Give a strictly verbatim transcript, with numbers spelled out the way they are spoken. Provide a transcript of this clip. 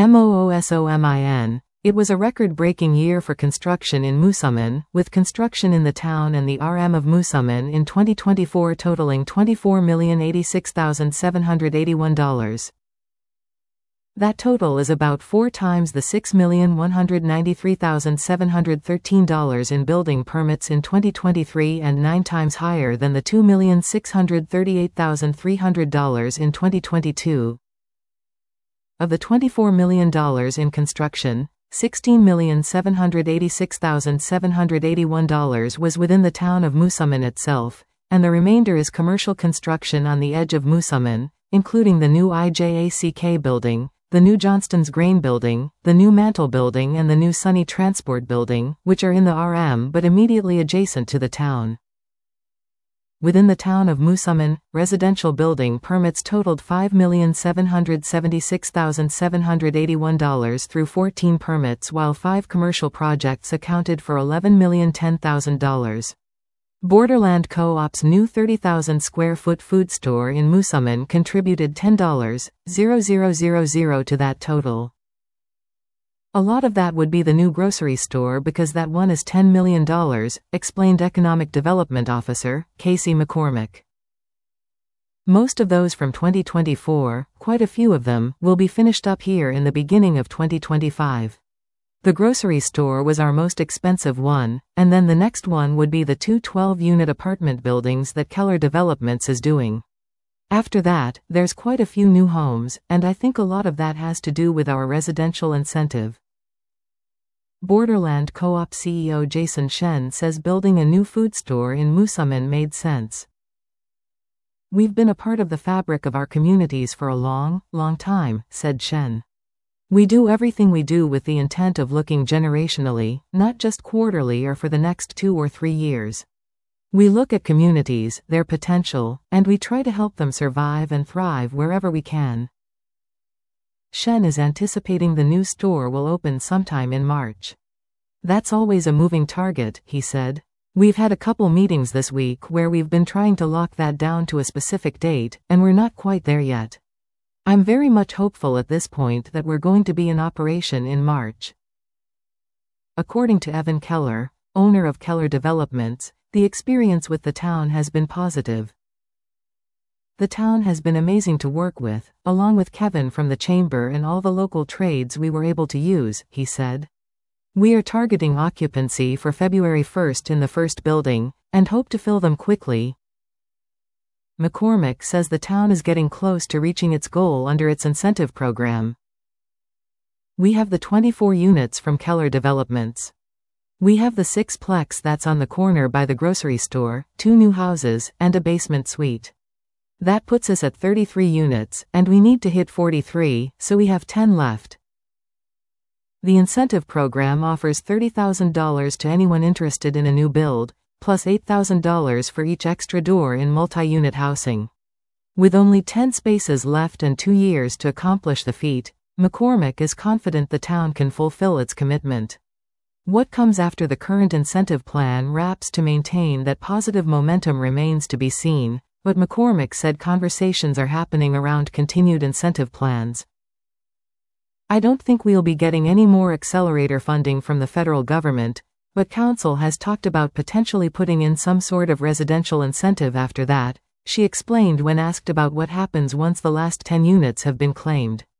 MOOSOMIN. It was a record-breaking year for construction in Moosomin, with construction in the town and the R M of Moosomin in twenty twenty-four totaling twenty-four million eighty-six thousand seven hundred eighty-one dollars. That total is about four times the six million one hundred ninety-three thousand seven hundred thirteen dollars in building permits in twenty twenty-three and nine times higher than the two million six hundred thirty-eight thousand three hundred dollars in twenty twenty-two. Of the twenty-four million dollars in construction, sixteen million seven hundred eighty-six thousand seven hundred eighty-one dollars was within the town of Moosomin itself, and the remainder is commercial construction on the edge of Moosomin, including the new I J A C K building, the new Johnston's Grain building, the new Mantle building and the new Sunny Transport building, which are in the R M but immediately adjacent to the town. Within the town of Moosomin, residential building permits totaled five million seven hundred seventy-six thousand seven hundred eighty-one dollars through fourteen permits, while five commercial projects accounted for eleven million ten thousand dollars. Borderland Co-op's new thirty thousand square foot food store in Moosomin contributed ten thousand dollars to that total. A lot of that would be the new grocery store because that one is ten million dollars, explained Economic Development Officer Casey McCormick. Most of those from twenty twenty-four, quite a few of them, will be finished up here in the beginning of twenty twenty-five. The grocery store was our most expensive one, and then the next one would be the two twelve-unit apartment buildings that Keller Developments is doing. After that, there's quite a few new homes, and I think a lot of that has to do with our residential incentive. Borderland Co-op C E O Jason Shen says building a new food store in Moosomin made sense. "We've been a part of the fabric of our communities for a long, long time," said Shen. "We do everything we do with the intent of looking generationally, not just quarterly or for the next two or three years. We look at communities, their potential, and we try to help them survive and thrive wherever we can." Shen is anticipating the new store will open sometime in March. "That's always a moving target," he said. "We've had a couple meetings this week where we've been trying to lock that down to a specific date, and we're not quite there yet. I'm very much hopeful at this point that we're going to be in operation in March." According to Evan Keller, owner of Keller Developments, the experience with the town has been positive. "The town has been amazing to work with, along with Kevin from the chamber and all the local trades we were able to use," he said. "We are targeting occupancy for February first in the first building, and hope to fill them quickly." McCormick says the town is getting close to reaching its goal under its incentive program. "We have the twenty-four units from Keller Developments. We have the six-plex that's on the corner by the grocery store, two new houses, and a basement suite. That puts us at thirty-three units, and we need to hit forty-three, so we have ten left." The incentive program offers thirty thousand dollars to anyone interested in a new build, plus eight thousand dollars for each extra door in multi-unit housing. With only ten spaces left and two years to accomplish the feat, McCormick is confident the town can fulfill its commitment. What comes after the current incentive plan wraps to maintain that positive momentum remains to be seen, but McCormick said conversations are happening around continued incentive plans. "I don't think we'll be getting any more accelerator funding from the federal government, but council has talked about potentially putting in some sort of residential incentive after that," she explained when asked about what happens once the last ten units have been claimed.